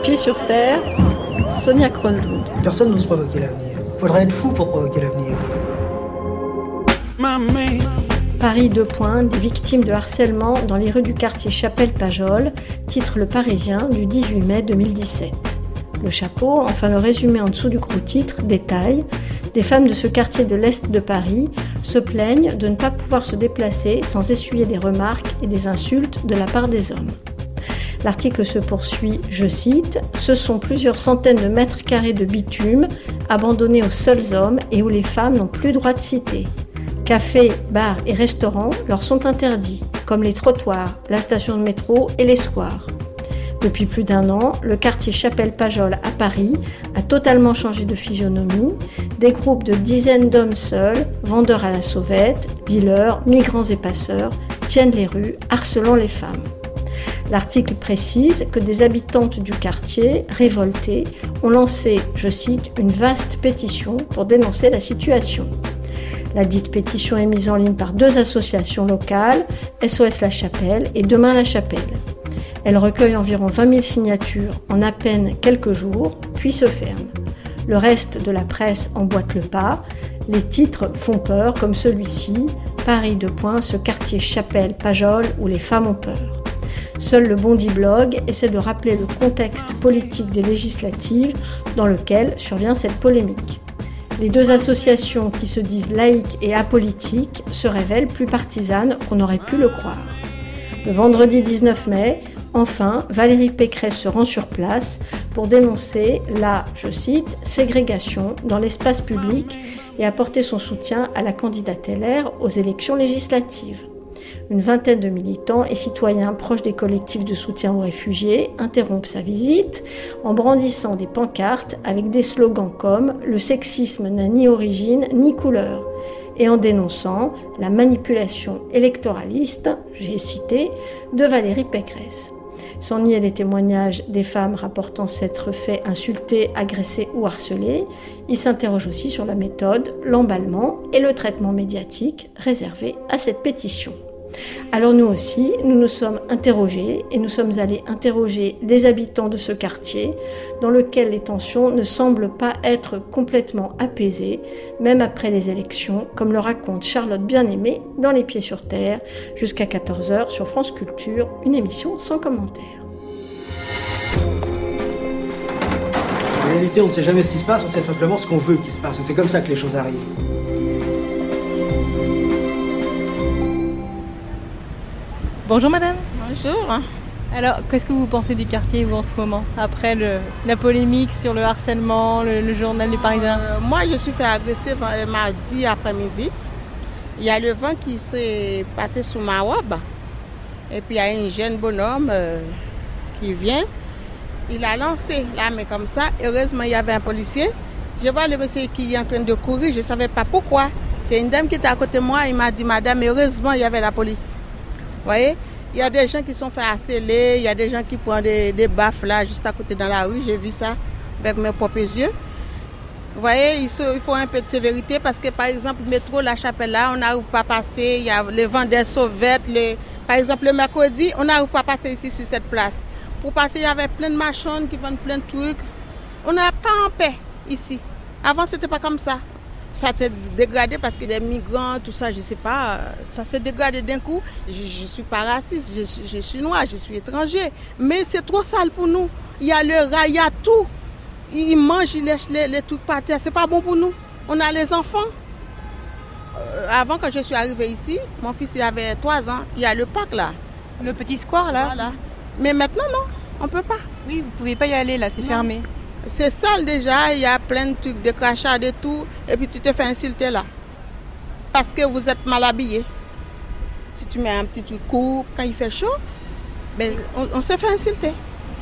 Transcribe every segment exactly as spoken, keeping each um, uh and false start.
pieds sur terre, Sonia Kronlund. Personne n'ose provoquer l'avenir. Il faudrait être fou pour provoquer l'avenir. Paris deux points, des victimes de harcèlement dans les rues du quartier Chapelle-Pajol, titre Le Parisien du dix-huit mai deux mille dix-sept. Le chapeau, enfin le résumé en dessous du gros titre, détaille: des femmes de ce quartier de l'Est de Paris se plaignent de ne pas pouvoir se déplacer sans essuyer des remarques et des insultes de la part des hommes. L'article se poursuit, je cite, « Ce sont plusieurs centaines de mètres carrés de bitume abandonnés aux seuls hommes et où les femmes n'ont plus droit de citer. Cafés, bars et restaurants leur sont interdits, comme les trottoirs, la station de métro et les squares. Depuis plus d'un an, le quartier Chapelle-Pajol à Paris a totalement changé de physionomie. Des groupes de dizaines d'hommes seuls, vendeurs à la sauvette, dealers, migrants et passeurs, tiennent les rues, harcelant les femmes. L'article précise que des habitantes du quartier, révoltées, ont lancé, je cite, une vaste pétition pour dénoncer la situation. La dite pétition est mise en ligne par deux associations locales, S O S La Chapelle et Demain La Chapelle. Elle recueille environ vingt mille signatures en à peine quelques jours, puis se ferme. Le reste de la presse emboîte le pas. Les titres font peur, comme celui-ci, Paris deux points, ce quartier Chapelle-Pajol où les femmes ont peur. Seul le Bondi Blog essaie de rappeler le contexte politique des législatives dans lequel survient cette polémique. Les deux associations qui se disent laïques et apolitiques se révèlent plus partisanes qu'on aurait pu le croire. Le vendredi dix-neuf mai, enfin, Valérie Pécresse se rend sur place pour dénoncer la, je cite, « ségrégation dans l'espace public » et apporter son soutien à la candidate L R aux élections législatives. Une vingtaine de militants et citoyens proches des collectifs de soutien aux réfugiés interrompent sa visite en brandissant des pancartes avec des slogans comme « Le sexisme n'a ni origine ni couleur » et en dénonçant la manipulation électoraliste, j'ai cité, de Valérie Pécresse. Sans nier les témoignages des femmes rapportant s'être fait insulter, agresser ou harceler, il s'interroge aussi sur la méthode, l'emballement et le traitement médiatique réservé à cette pétition. Alors nous aussi, nous nous sommes interrogés et nous sommes allés interroger des habitants de ce quartier dans lequel les tensions ne semblent pas être complètement apaisées, même après les élections, comme le raconte Charlotte Bien-Aimée dans Les Pieds sur Terre, jusqu'à quatorze heures sur France Culture, une émission sans commentaire. En réalité, on ne sait jamais ce qui se passe, on sait simplement ce qu'on veut qu'il se passe. C'est comme ça que les choses arrivent. Bonjour madame. Bonjour. Alors, qu'est-ce que vous pensez du quartier vous en ce moment, après le, la polémique sur le harcèlement, le, le journal du Parisien? euh, Moi, je suis fait agresser mardi après-midi. Il y a le vent qui s'est passé sous ma robe. Et puis, il y a un jeune bonhomme euh, qui vient. Il a lancé la main comme ça. Heureusement, il y avait un policier. Je vois le monsieur qui est en train de courir. Je ne savais pas pourquoi. C'est une dame qui était à côté de moi. Il m'a dit, madame, heureusement, il y avait la police. Vous voyez, il y a des gens qui sont fait harceler, il y a des gens qui prennent des, des baffes là, juste à côté dans la rue. J'ai vu ça avec mes propres yeux. Vous voyez, il faut un peu de sévérité parce que, par exemple, le métro La Chapelle là, on n'arrive pas à passer. Il y a les vendeurs sauvettes. Le... Par exemple, le mercredi, on n'arrive pas à passer ici sur cette place. Pour passer, il y avait plein de machines qui vendent plein de trucs. On n'est pas en paix ici. Avant, ce n'était pas comme ça. Ça s'est dégradé parce que les migrants, tout ça, je ne sais pas, ça s'est dégradé d'un coup. Je ne suis pas raciste, je, je suis noire, je suis étranger. Mais c'est trop sale pour nous. Il y a le rat, il y a tout. Ils mangent, ils lèchent les, les trucs par terre. Ce n'est pas bon pour nous. On a les enfants. Euh, avant, quand je suis arrivée ici, mon fils il avait trois ans. Il y a le parc là. Le petit square là. Voilà. Mais maintenant, non, on ne peut pas. Oui, vous ne pouvez pas y aller là, c'est non. Fermé. C'est sale déjà, il y a plein de trucs, de crachats, de tout. Et puis tu te fais insulter là. Parce que vous êtes mal habillé. Si tu mets un petit truc court, quand il fait chaud, ben, on, on se fait insulter.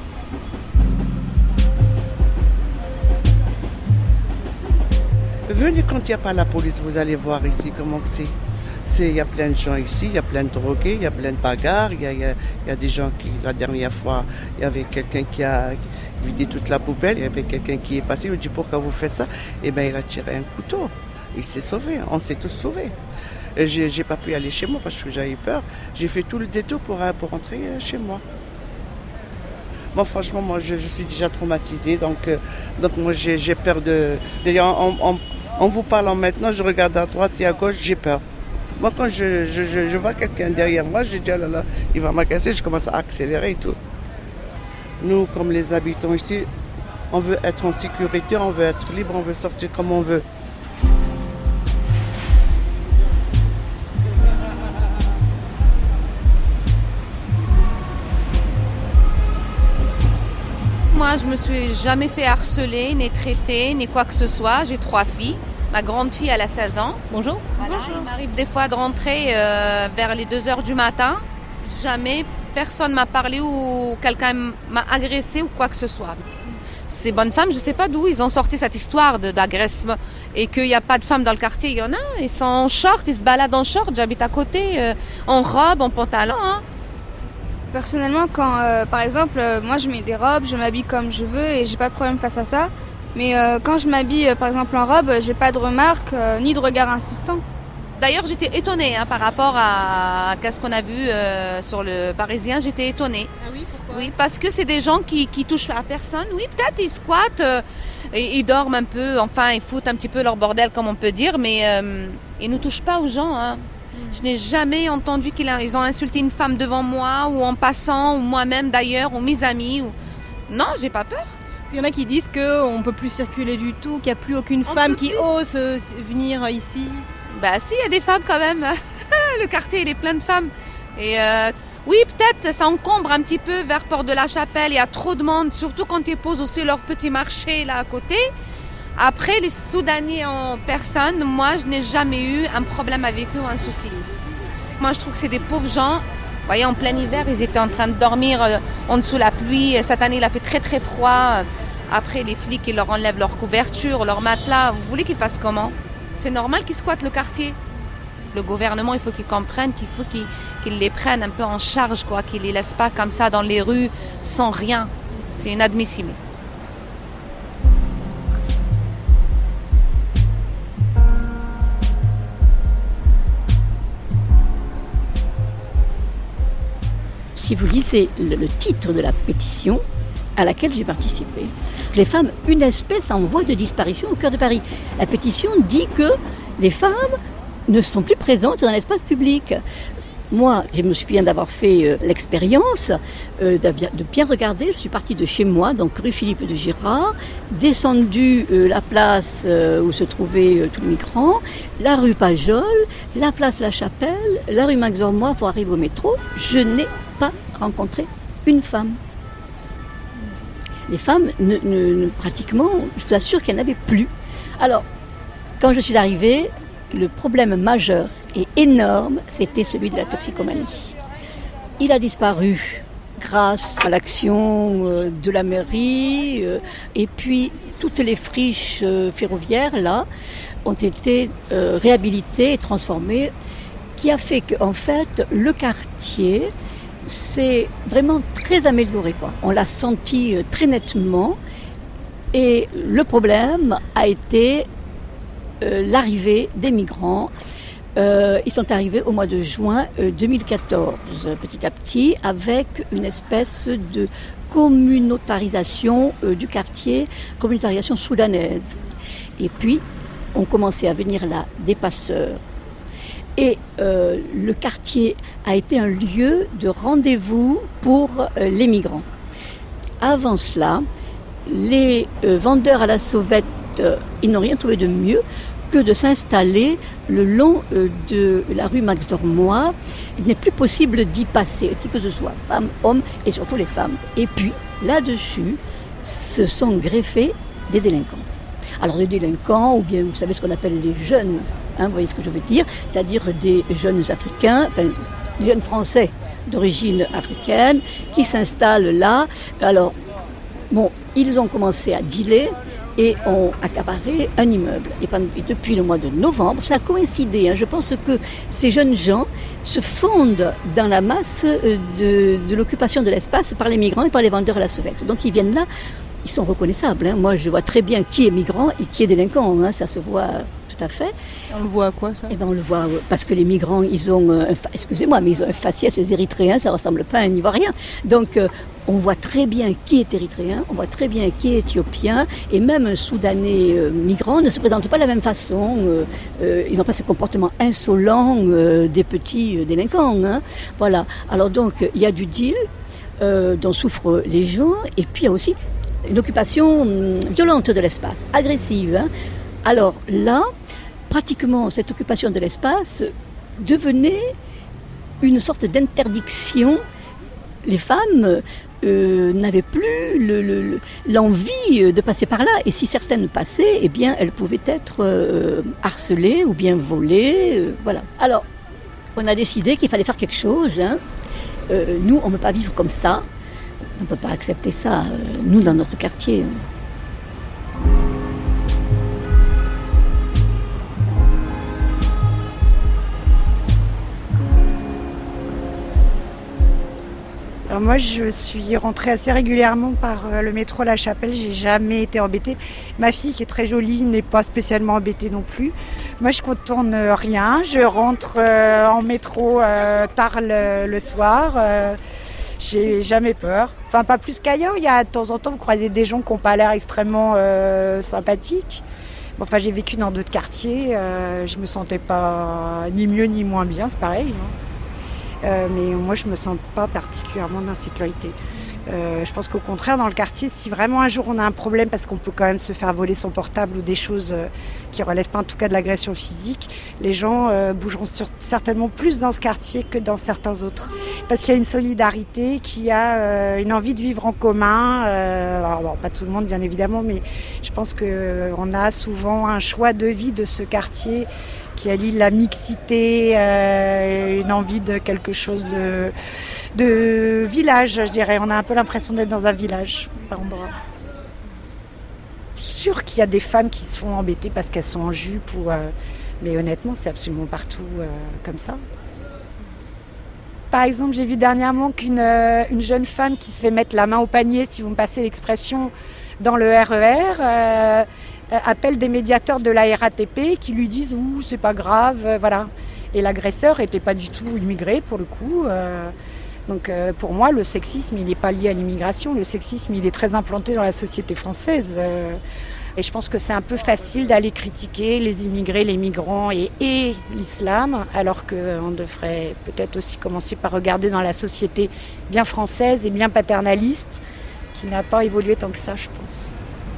Venez quand il n'y a pas la police, vous allez voir ici comment c'est. Il y a plein de gens ici, il y a plein de drogués, il y a plein de bagarres, il y a, il y a, il y a des gens qui, la dernière fois, il y avait quelqu'un qui a vidé toute la poubelle, il y avait quelqu'un qui est passé, il lui dit pourquoi vous faites ça? Eh bien il a tiré un couteau, il s'est sauvé, on s'est tous sauvés. Je n'ai pas pu aller chez moi parce que j'avais peur, j'ai fait tout le détour pour, pour rentrer chez moi. moi franchement, moi je, je suis déjà traumatisée, donc, euh, donc moi j'ai, j'ai peur de... D'ailleurs, en, en, en vous parlant maintenant, je regarde à droite et à gauche, j'ai peur. Moi quand je, je, je, je vois quelqu'un derrière moi, je dis, oh là là, il va m'agresser, je commence à accélérer et tout. Nous, comme les habitants ici, on veut être en sécurité, on veut être libre, on veut sortir comme on veut. Moi, je me suis jamais fait harceler, ni traiter, ni quoi que ce soit. J'ai trois filles. Ma grande fille, elle a seize ans. Bonjour. Voilà, Bonjour. Il m'arrive des fois de rentrer euh, vers les deux heures du matin. Jamais personne m'a parlé ou quelqu'un m'a agressé ou quoi que ce soit. Ces bonnes femmes, je ne sais pas d'où ils ont sorti cette histoire de, d'agressement et qu'il n'y a pas de femmes dans le quartier. Il y en a, ils sont en short, ils se baladent en short. J'habite à côté, euh, en robe, en pantalon. Hein. Personnellement, quand, euh, par exemple, euh, moi je mets des robes, je m'habille comme je veux et j'ai pas de problème face à ça. Mais euh, quand je m'habille, euh, par exemple, en robe, j'ai pas de remarques euh, ni de regards insistants. D'ailleurs, j'étais étonnée hein, par rapport à, à ce qu'on a vu euh, sur le Parisien. J'étais étonnée. Ah oui, pourquoi ? Oui, parce que c'est des gens qui, qui touchent à personne. Oui, peut-être ils squattent, euh, et, ils dorment un peu, enfin, ils foutent un petit peu leur bordel, comme on peut dire, mais euh, ils ne touchent pas aux gens. Hein. Je n'ai jamais entendu qu'ils a, ils ont insulté une femme devant moi, ou en passant, ou moi-même d'ailleurs, ou mes amis. Ou... Non, j'ai pas peur. Il y en a qui disent qu'on ne peut plus circuler du tout, qu'il n'y a plus aucune on femme qui plus. ose venir ici. Bah si, il y a des femmes quand même. Le quartier, il est plein de femmes. Et euh, oui, peut-être ça encombre un petit peu vers Porte de la Chapelle. Il y a trop de monde, surtout quand ils posent aussi leur petit marché là à côté. Après, les Soudanais en personne, moi, je n'ai jamais eu un problème avec eux ou un souci. Moi, je trouve que c'est des pauvres gens. Vous voyez, en plein hiver, ils étaient en train de dormir en dessous de la pluie. Cette année, il a fait très, très froid. Après, les flics, ils leur enlèvent leur couverture, leur matelas. Vous voulez qu'ils fassent comment ? C'est normal qu'ils squattent le quartier. Le gouvernement, il faut qu'ils comprennent qu'il faut qu'ils, qu'ils les prennent un peu en charge, quoi, qu'ils ne les laissent pas comme ça dans les rues sans rien. C'est inadmissible. Si vous lisez le, le titre de la pétition à laquelle j'ai participé, les femmes, une espèce en voie de disparition au cœur de Paris. La pétition dit que les femmes ne sont plus présentes dans l'espace public. Moi, je me souviens d'avoir fait euh, l'expérience euh, de, bien, de bien regarder. Je suis partie de chez moi, donc rue Philippe de Girard, descendue euh, la place euh, où se trouvaient euh, tous les migrants, la rue Pajol, la place La Chapelle, la rue Max Ormois pour arriver au métro. Je n'ai pas rencontré une femme. Les femmes, ne, ne, ne, pratiquement, je vous assure qu'il n'y en avait plus. Alors, quand je suis arrivée, le problème majeur et énorme, c'était celui de la toxicomanie. Il a disparu grâce à l'action de la mairie, et puis toutes les friches ferroviaires, là, ont été réhabilitées et transformées, qui a fait qu'en fait, le quartier s'est vraiment très amélioré, quoi. On l'a senti très nettement, et le problème a été euh, l'arrivée des migrants. Euh, ils sont arrivés au mois de juin euh, deux mille quatorze, petit à petit, avec une espèce de communautarisation euh, du quartier, communautarisation soudanaise. Et puis, on commençait à venir là des passeurs. Et euh, le quartier a été un lieu de rendez-vous pour euh, les migrants. Avant cela, les euh, vendeurs à la sauvette, euh, ils n'ont rien trouvé de mieux que de s'installer le long euh, de la rue Max Dormois. Il n'est plus possible d'y passer, qui que ce soit, femmes, hommes et surtout les femmes. Et puis, là-dessus, se sont greffés des délinquants. Alors, les délinquants, ou bien vous savez ce qu'on appelle les jeunes, hein, vous voyez ce que je veux dire, c'est-à-dire des jeunes africains, enfin, des jeunes français d'origine africaine, qui s'installent là. Alors, bon, ils ont commencé à dealer et ont accaparé un immeuble. Et, pendant, et depuis le mois de novembre, ça a coïncidé, hein, je pense que ces jeunes gens se fondent dans la masse de, de l'occupation de l'espace par les migrants et par les vendeurs à la sauvette. Donc, ils viennent là. Ils sont reconnaissables. Hein. Moi, je vois très bien qui est migrant et qui est délinquant. Hein. Ça se voit tout à fait. On le voit à quoi ça? Eh ben, on le voit parce que les migrants, ils ont, un, excusez-moi, mais ils ont un faciès, les Érythréens, ça ne ressemble pas à un Ivoirien. Donc, euh, on voit très bien qui est érythréen, on voit très bien qui est éthiopien, et même un Soudanais euh, migrant ne se présente pas de la même façon. Euh, euh, ils n'ont pas ce comportement insolent euh, des petits délinquants. Hein. Voilà. Alors donc, il y a du deal euh, dont souffrent les gens, et puis il y a aussi une occupation hum, violente de l'espace, agressive. Hein. Alors là, pratiquement, cette occupation de l'espace devenait une sorte d'interdiction. Les femmes euh, n'avaient plus le, le, l'envie de passer par là. Et si certaines passaient, eh bien, elles pouvaient être euh, harcelées ou bien volées. Euh, voilà. Alors, on a décidé qu'il fallait faire quelque chose. Hein. Euh, nous, on ne peut pas vivre comme ça. On ne peut pas accepter ça, euh, nous, dans notre quartier. Alors moi, je suis rentrée assez régulièrement par le métro La Chapelle. J'ai jamais été embêtée. Ma fille, qui est très jolie, n'est pas spécialement embêtée non plus. Moi, je contourne rien. Je rentre euh, en métro euh, tard le, le soir. Euh, j'ai jamais peur. Enfin, pas plus qu'ailleurs. Il y a de temps en temps, vous croisez des gens qui n'ont pas l'air extrêmement euh, sympathiques. Bon, enfin, j'ai vécu dans d'autres quartiers. Euh, je me sentais pas ni mieux ni moins bien. C'est pareil. Hein. Euh, mais moi, je me sens pas particulièrement d'insécurité. Euh, je pense qu'au contraire, dans le quartier, si vraiment un jour on a un problème, parce qu'on peut quand même se faire voler son portable ou des choses euh, qui relèvent pas en tout cas de l'agression physique, les gens euh, bougeront sur, certainement plus dans ce quartier que dans certains autres. Parce qu'il y a une solidarité, qu'il y a euh, une envie de vivre en commun. Euh, alors, bon, pas tout le monde, bien évidemment, mais je pense qu'on euh, a souvent un choix de vie de ce quartier qui allie la mixité, euh, une envie de quelque chose de, de village, je dirais. On a un peu l'impression d'être dans un village, par endroit. Sûr qu'il y a des femmes qui se font embêter parce qu'elles sont en jupe, ou, euh, mais honnêtement, c'est absolument partout euh, comme ça. Par exemple, j'ai vu dernièrement qu'une euh, une jeune femme qui se fait mettre la main au panier, si vous me passez l'expression, dans le R E R, euh, appelle des médiateurs de la R A T P qui lui disent « ouh, c'est pas grave euh, », voilà. Et l'agresseur n'était pas du tout immigré, pour le coup. Euh, donc euh, pour moi, le sexisme, il n'est pas lié à l'immigration. Le sexisme, il est très implanté dans la société française. Euh, et je pense que c'est un peu facile d'aller critiquer les immigrés, les migrants et, et l'islam, alors qu'on devrait peut-être aussi commencer par regarder dans la société bien française et bien paternaliste, qui n'a pas évolué tant que ça, je pense.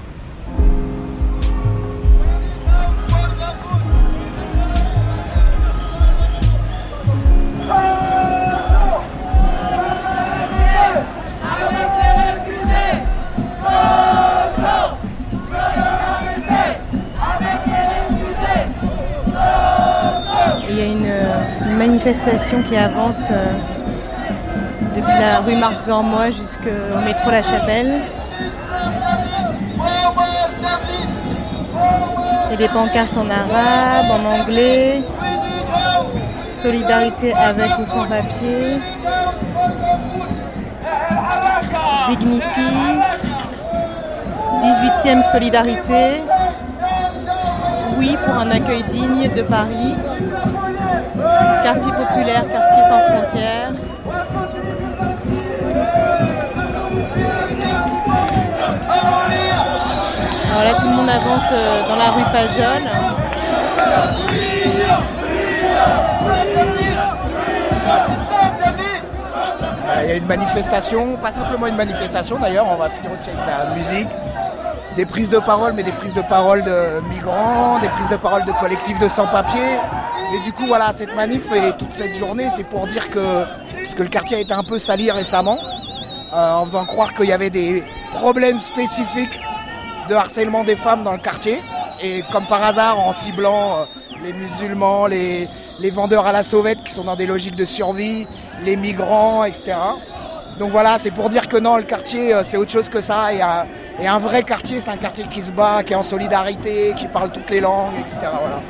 Il y a une, une manifestation qui avance euh, depuis la rue Marc-Zormois jusqu'au métro La Chapelle. Il y a des pancartes en arabe, en anglais. Solidarité avec ou sans papier. Dignity. dix-huitième solidarité. Oui pour un accueil digne de Paris. Quartier populaire, quartier sans frontières. Alors là, tout le monde avance dans la rue Pajol. Il y a une manifestation, pas simplement une manifestation d'ailleurs, on va finir aussi avec la musique. Des prises de parole, mais des prises de parole de migrants, des prises de parole de collectifs de sans-papiers. Et du coup, voilà, cette manif et toute cette journée, c'est pour dire que, parce que le quartier a été un peu sali récemment, euh, en faisant croire qu'il y avait des problèmes spécifiques de harcèlement des femmes dans le quartier. Et comme par hasard, en ciblant euh, les musulmans, les, les vendeurs à la sauvette qui sont dans des logiques de survie, les migrants, et cetera. Donc voilà, c'est pour dire que non, le quartier, euh, c'est autre chose que ça. Et un, et un vrai quartier, c'est un quartier qui se bat, qui est en solidarité, qui parle toutes les langues, et cetera. Voilà.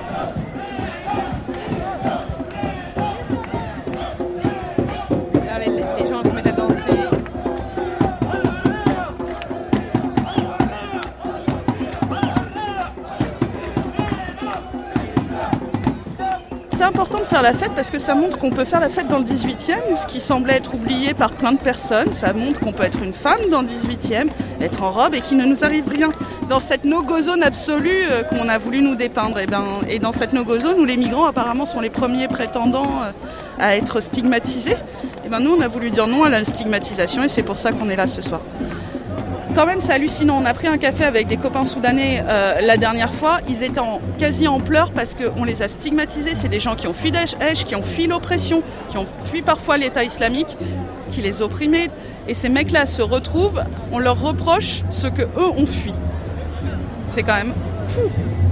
faire la fête parce que ça montre qu'on peut faire la fête dans le dix-huitième, ce qui semblait être oublié par plein de personnes. Ça montre qu'on peut être une femme dans le dix-huitième, être en robe et qu'il ne nous arrive rien. Dans cette no-go zone absolue euh, qu'on a voulu nous dépeindre, et, ben, et dans cette no-go zone où les migrants apparemment sont les premiers prétendants euh, à être stigmatisés, et ben, nous on a voulu dire non à la stigmatisation et c'est pour ça qu'on est là ce soir. Quand même, c'est hallucinant. On a pris un café avec des copains soudanais euh, la dernière fois. Ils étaient en, quasi en pleurs parce qu'on les a stigmatisés. C'est des gens qui ont fui Daesh, qui ont fui l'oppression, qui ont fui parfois l'État islamique, qui les opprimaient. Et ces mecs-là se retrouvent, on leur reproche ce qu'eux ont fui. C'est quand même fou.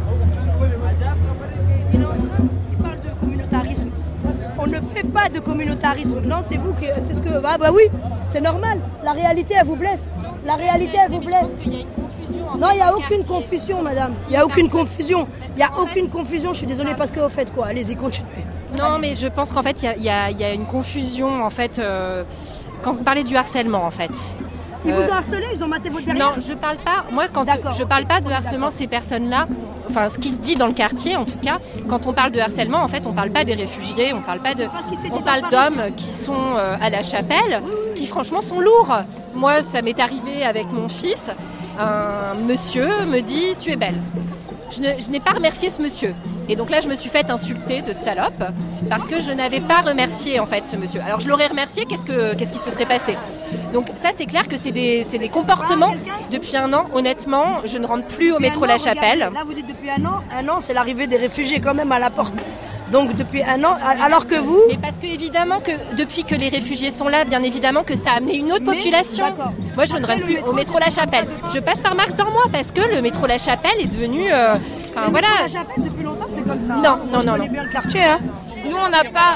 Il parle de communautarisme. On ne fait pas de communautarisme. Non, c'est vous qui... C'est ce que... Ah bah oui, c'est normal. La réalité, elle vous blesse. La réalité, elle vous blesse. Non, il n'y a aucune confusion, madame. Il n'y a aucune confusion. Il n'y a aucune confusion. Je suis désolée parce que vous faites quoi? Allez-y, continuez. Non, mais je pense qu'en fait, il y, y, y a une confusion, en fait, euh, quand vous parlez du harcèlement, en fait. Ils euh, vous ont harcelé? Ils ont maté votre derrière? Non, je parle pas. Moi, quand D'accord. je parle pas de harcèlement, ces personnes-là, enfin, ce qui se dit dans le quartier, en tout cas, quand on parle de harcèlement, en fait, on parle pas des réfugiés, on parle pas de, on parle d'hommes qui sont euh, à la chapelle, qui franchement sont lourds. Moi, ça m'est arrivé avec mon fils. Un monsieur me dit « tu es belle ». Je, ne, je n'ai pas remercié ce monsieur. Et donc là, je me suis fait insulter de salope parce que je n'avais pas remercié en fait ce monsieur. Alors je l'aurais remercié, qu'est-ce, que, qu'est-ce qui se serait passé? Donc ça, c'est clair que c'est des, c'est des comportements. Depuis un an, honnêtement, je ne rentre plus au métro La Chapelle. Là, vous dites depuis un an, un an, c'est l'arrivée des réfugiés quand même à la porte. Donc depuis un an, alors que vous... Mais parce que évidemment que depuis que les réfugiés sont là, bien évidemment que ça a amené une autre Mais, population. D'accord. Moi, je Après, ne rentre plus métro, au métro La Chapelle. Je passe par Marx Dormois parce que le métro La Chapelle est devenu... Euh, enfin le voilà. métro La Chapelle depuis longtemps, c'est comme ça. Non, hein. non, je non, connais non. bien le quartier, hein. Nous, on n'a pas...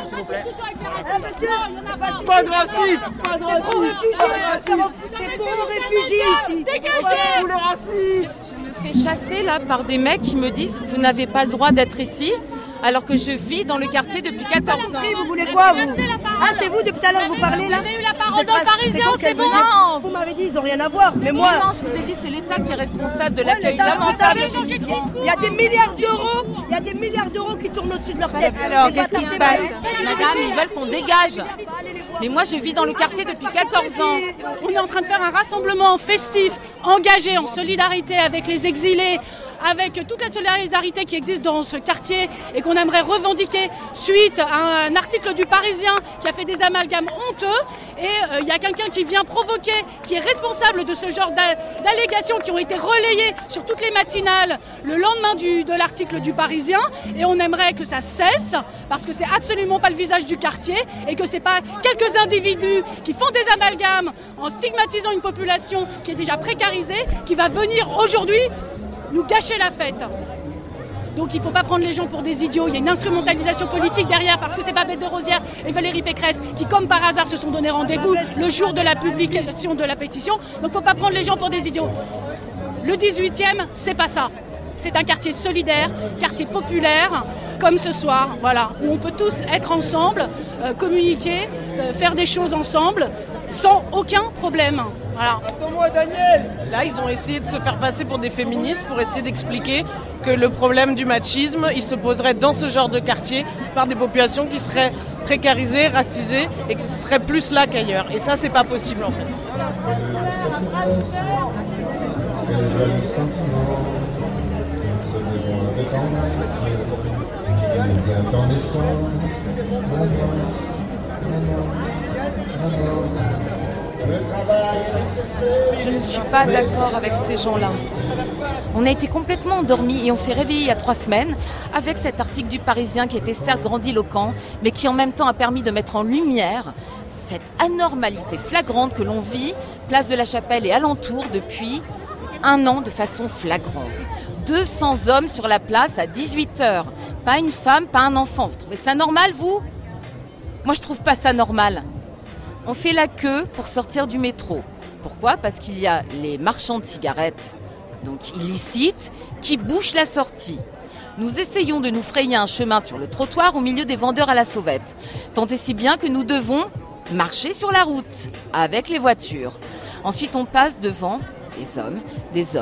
Pas de racisme, pas de racisme. C'est pour les réfugiés ici. Dégagez pour le racisme. Je me fais chasser là par des mecs qui me disent vous n'avez pas le droit d'être ici. Alors que je vis dans le quartier depuis quatorze ans. Vous voulez quoi vous? Ah, c'est vous depuis tout à l'heure vous parlez là? Vous avez eu la parole dans le Parisien, c'est bon. Vous m'avez dit ils n'ont rien à voir. Mais moi, non, je vous ai dit c'est l'État qui est responsable de l'accueil lamentable. Il y a des milliards d'euros, il y a des milliards d'euros qui tournent au-dessus de leur tête. Alors qu'est-ce qui se passe? Madame, ils veulent qu'on dégage. Mais moi je vis dans le quartier depuis quatorze ans. On est en train de faire un rassemblement festif, engagé en solidarité avec les exilés, avec toute la solidarité qui existe dans ce quartier et qu'on aimerait revendiquer suite à un article du Parisien qui a fait des amalgames honteux. Et il euh, y a quelqu'un qui vient provoquer, qui est responsable de ce genre d'a- d'allégations qui ont été relayées sur toutes les matinales le lendemain du, de l'article du Parisien. Et on aimerait que ça cesse parce que c'est absolument pas le visage du quartier et que c'est pas quelques individus qui font des amalgames en stigmatisant une population qui est déjà précarisée qui va venir aujourd'hui nous gâcher la fête. Donc il ne faut pas prendre les gens pour des idiots, il y a une instrumentalisation politique derrière parce que c'est Babette de Rosière et Valérie Pécresse qui comme par hasard se sont donné rendez-vous le jour de la publication de la pétition. Donc il ne faut pas prendre les gens pour des idiots. Le dix-huitième, c'est pas ça. C'est un quartier solidaire, quartier populaire, comme ce soir, voilà, où on peut tous être ensemble, euh, communiquer, euh, faire des choses ensemble, sans aucun problème. Voilà. Attends-moi, Daniel. Là, ils ont essayé de se faire passer pour des féministes pour essayer d'expliquer que le problème du machisme, il se poserait dans ce genre de quartier par des populations qui seraient précarisées, racisées et que ce serait plus là qu'ailleurs. Et ça, c'est pas possible en fait. Quel joli sentiment, ce besoin de tendresse, bientôt naissant, maman, maman, maman. Je ne suis pas d'accord avec ces gens-là. On a été complètement endormis et on s'est réveillés il y a trois semaines avec cet article du Parisien qui était certes grandiloquent, mais qui en même temps a permis de mettre en lumière cette anormalité flagrante que l'on vit, place de la Chapelle et alentour depuis un an de façon flagrante. deux cents hommes sur la place à dix-huit heures. Pas une femme, pas un enfant. Vous trouvez ça normal, vous? Moi, je trouve pas ça normal. On fait la queue pour sortir du métro. Pourquoi? Parce qu'il y a les marchands de cigarettes, donc illicites, qui bouchent la sortie. Nous essayons de nous frayer un chemin sur le trottoir au milieu des vendeurs à la sauvette. Tant et si bien que nous devons marcher sur la route avec les voitures. Ensuite, on passe devant des hommes, des hommes,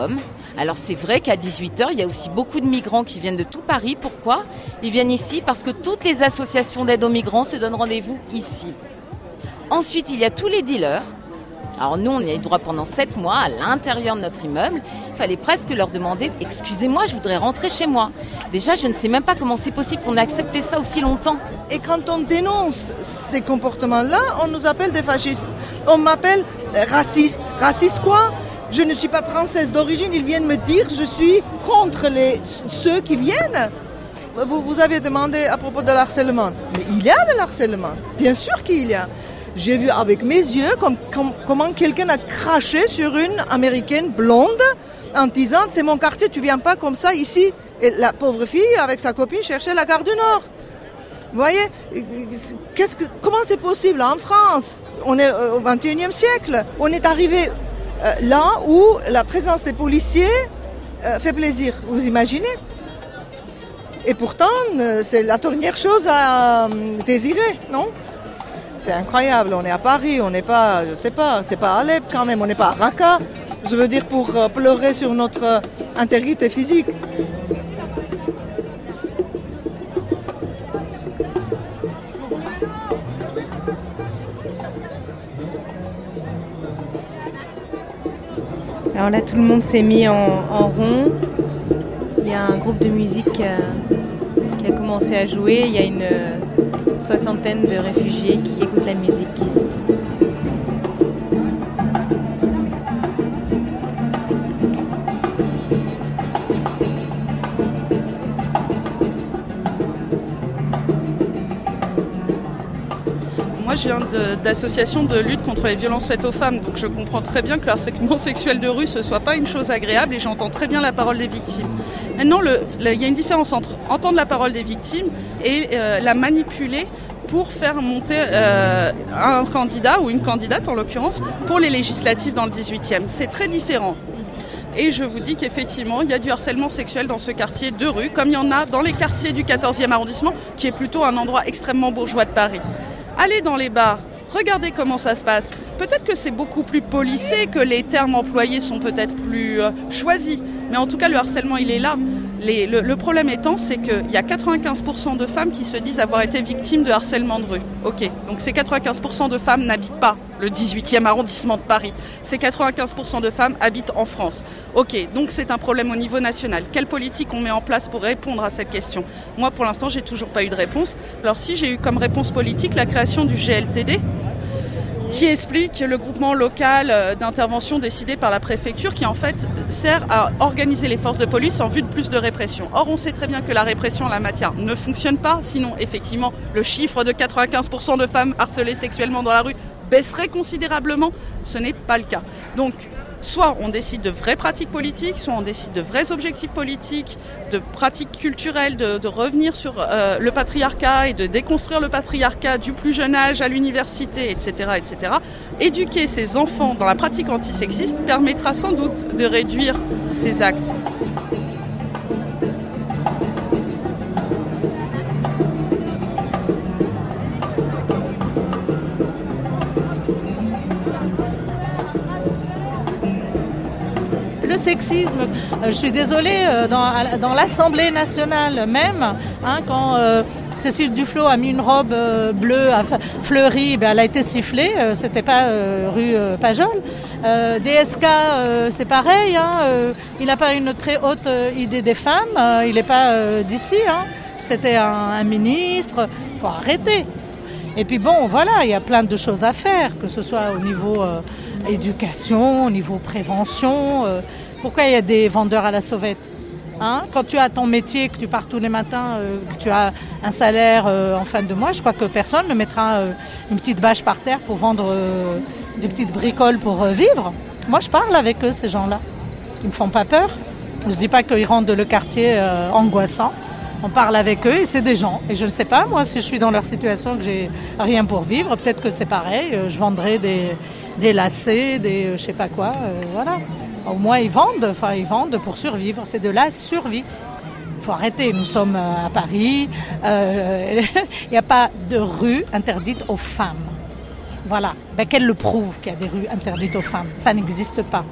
Alors c'est vrai qu'à dix-huit heures, il y a aussi beaucoup de migrants qui viennent de tout Paris. Pourquoi ? Ils viennent ici parce que toutes les associations d'aide aux migrants se donnent rendez-vous ici. Ensuite, il y a tous les dealers. Alors nous, on y a eu droit pendant sept mois à l'intérieur de notre immeuble. Il fallait presque leur demander « Excusez-moi, je voudrais rentrer chez moi ». Déjà, je ne sais même pas comment c'est possible qu'on ait accepté ça aussi longtemps. Et quand on dénonce ces comportements-là, on nous appelle des fascistes. On m'appelle raciste. Raciste quoi ? Je ne suis pas française d'origine. Ils viennent me dire « Je suis contre les, ceux qui viennent ». Vous, vous avez demandé à propos de l'harcèlement. Mais il y a de l'harcèlement. Bien sûr qu'il y a. J'ai vu avec mes yeux comme, comme, comment quelqu'un a craché sur une américaine blonde en disant « C'est mon quartier, tu viens pas comme ça ici ». Et la pauvre fille, avec sa copine, cherchait la gare du Nord. Vous voyez, qu'est-ce que, comment c'est possible en France ? On est au vingt et unième siècle. On est arrivé euh, là où la présence des policiers euh, fait plaisir. Vous imaginez ? Et pourtant, euh, c'est la dernière chose à euh, désirer, non ? C'est incroyable, on est à Paris, on n'est pas, je sais pas, c'est pas Alep quand même, on n'est pas à Raqqa, je veux dire pour euh, pleurer sur notre euh, intégrité physique. Alors là, tout le monde s'est mis en, en rond. Il y a un groupe de musique qui a, qui a commencé à jouer. Il y a une euh, soixantaine de réfugiés qui écoutent la musique. Moi, je viens de, d'associations de lutte contre les violences faites aux femmes, donc je comprends très bien que le harcèlement sexuel de rue, ce soit pas une chose agréable et j'entends très bien la parole des victimes. Maintenant, le, le, il y a une différence entre entendre la parole des victimes et euh, la manipuler pour faire monter euh, un candidat ou une candidate, en l'occurrence, pour les législatives dans le dix-huitième. C'est très différent. Et je vous dis qu'effectivement, il y a du harcèlement sexuel dans ce quartier de rue, comme il y en a dans les quartiers du quatorzième arrondissement, qui est plutôt un endroit extrêmement bourgeois de Paris. Allez dans les bars, regardez comment ça se passe. Peut-être que c'est beaucoup plus policé, que les termes employés sont peut-être plus euh, choisis. Mais en tout cas, le harcèlement, il est là. Les, le, le problème étant, c'est qu'il y a quatre-vingt-quinze pour cent de femmes qui se disent avoir été victimes de harcèlement de rue. Ok, donc ces quatre-vingt-quinze pour cent de femmes n'habitent pas le dix-huitième arrondissement de Paris. Ces quatre-vingt-quinze pour cent de femmes habitent en France. Ok, donc c'est un problème au niveau national. Quelle politique on met en place pour répondre à cette question ? Moi, pour l'instant, j'ai toujours pas eu de réponse. Alors si, j'ai eu comme réponse politique la création du G L T D, qui explique le groupement local d'intervention décidé par la préfecture, qui en fait sert à organiser les forces de police en vue de plus de répression. Or, on sait très bien que la répression en la matière ne fonctionne pas, sinon effectivement le chiffre de quatre-vingt-quinze pour cent de femmes harcelées sexuellement dans la rue baisserait considérablement. Ce n'est pas le cas. Donc, soit on décide de vraies pratiques politiques, soit on décide de vrais objectifs politiques, de pratiques culturelles, de, de revenir sur euh, le patriarcat et de déconstruire le patriarcat du plus jeune âge à l'université, et cetera, et cetera. Éduquer ces enfants dans la pratique antisexiste permettra sans doute de réduire ces actes. Le sexisme, euh, je suis désolée, euh, dans, dans l'Assemblée nationale même, hein, quand euh, Cécile Duflot a mis une robe euh, bleue à fleurie, ben, elle a été sifflée, euh, c'était pas euh, rue euh, Pajol. Euh, D S K, euh, c'est pareil, hein, euh, il n'a pas une très haute euh, idée des femmes, euh, il n'est pas euh, d'ici, hein, c'était un, un ministre, il faut arrêter. Et puis bon, voilà, il y a plein de choses à faire, que ce soit au niveau euh, éducation, au niveau prévention. Euh, pourquoi il y a des vendeurs à la sauvette, hein ? Quand tu as ton métier, que tu pars tous les matins, euh, que tu as un salaire euh, en fin de mois, je crois que personne ne mettra euh, une petite bâche par terre pour vendre euh, des petites bricoles pour euh, vivre. Moi, je parle avec eux, ces gens-là. Ils me font pas peur. Je ne dis pas qu'ils rendent le quartier euh, angoissant. On parle avec eux et c'est des gens. Et je ne sais pas, moi, si je suis dans leur situation, que j'ai rien pour vivre, peut-être que c'est pareil. Je vendrai des, des lacets, des je ne sais pas quoi. Euh, voilà. Au moins, ils vendent. Enfin, ils vendent pour survivre. C'est de la survie. Il faut arrêter. Nous sommes à Paris. Euh, il n'y a pas de rue interdite aux femmes. Voilà. Ben, qu'elle le prouve qu'il y a des rues interdites aux femmes. Ça n'existe pas.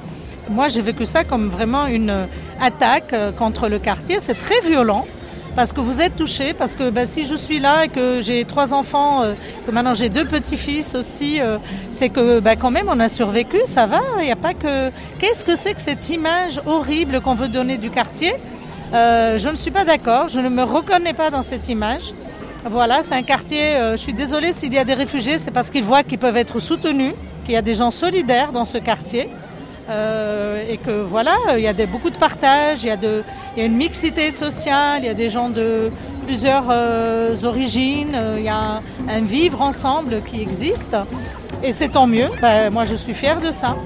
moi j'ai vécu ça comme vraiment une attaque contre le quartier. C'est très violent. Parce que vous êtes touchés, parce que bah, si je suis là et que j'ai trois enfants, euh, que maintenant j'ai deux petits-fils aussi, euh, c'est que bah, quand même on a survécu, ça va, il n'y a pas que... Qu'est-ce que c'est que cette image horrible qu'on veut donner du quartier ? euh, Je ne suis pas d'accord, je ne me reconnais pas dans cette image. Voilà, c'est un quartier, euh, je suis désolée s'il y a des réfugiés, c'est parce qu'ils voient qu'ils peuvent être soutenus, qu'il y a des gens solidaires dans ce quartier. Euh, et que voilà, il y a des, beaucoup de partage, il y a, de, il y a une mixité sociale, il y a des gens de plusieurs euh, origines, euh, il y a un, un vivre ensemble qui existe et c'est tant mieux, ben, moi je suis fière de ça.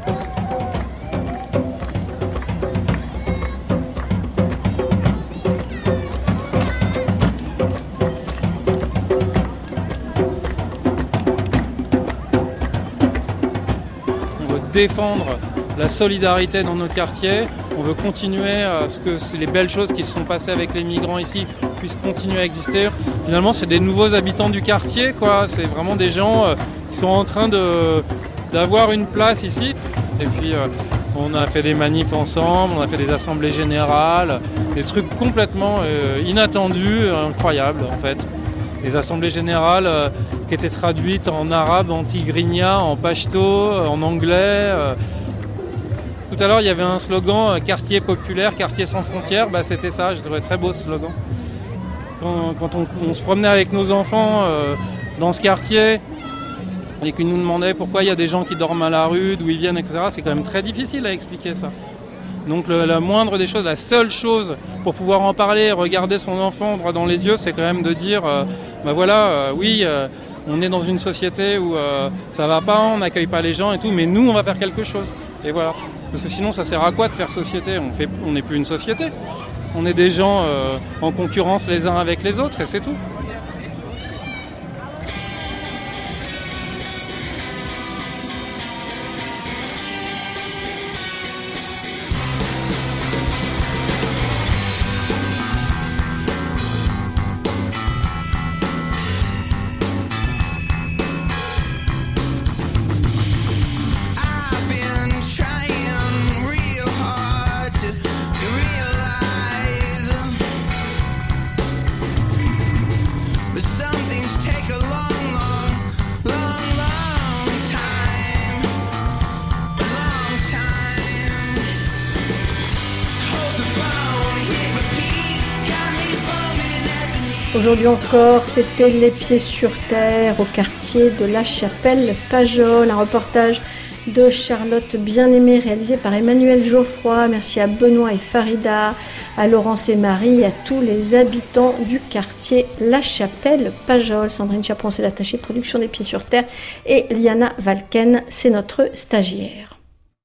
On veut défendre la solidarité dans nos quartiers, on veut continuer à ce que les belles choses qui se sont passées avec les migrants ici puissent continuer à exister. Finalement, c'est des nouveaux habitants du quartier, quoi. C'est vraiment des gens euh, qui sont en train de, d'avoir une place ici. Et puis, euh, on a fait des manifs ensemble, on a fait des assemblées générales, des trucs complètement euh, inattendus, incroyables en fait. Des assemblées générales euh, qui étaient traduites en arabe, en tigrinya, en pachto, en anglais. Euh, Tout à l'heure, il y avait un slogan « Quartier populaire, quartier sans frontières ». Bah, c'était ça, je trouvais très beau ce slogan. Quand, quand on, on se promenait avec nos enfants euh, dans ce quartier et qu'ils nous demandaient pourquoi il y a des gens qui dorment à la rue, d'où ils viennent, et cetera, c'est quand même très difficile à expliquer ça. Donc le, la moindre des choses, la seule chose pour pouvoir en parler, regarder son enfant droit dans les yeux, c'est quand même de dire euh, « bah voilà, euh, oui, euh, on est dans une société où euh, ça va pas, on n'accueille pas les gens et tout, mais nous, on va faire quelque chose. » Et voilà. Parce que sinon, ça sert à quoi de faire société ? On fait, on n'est plus une société. On est des gens euh, en concurrence les uns avec les autres et c'est tout. Aujourd'hui encore, c'était Les Pieds sur Terre au quartier de La Chapelle-Pajol, un reportage de Charlotte Bien-Aimée réalisé par Emmanuel Geoffroy. Merci à Benoît et Farida, à Laurence et Marie et à tous les habitants du quartier La Chapelle-Pajol. Sandrine Chaperon, c'est l'attachée de production des Pieds sur Terre et Liana Valken, c'est notre stagiaire.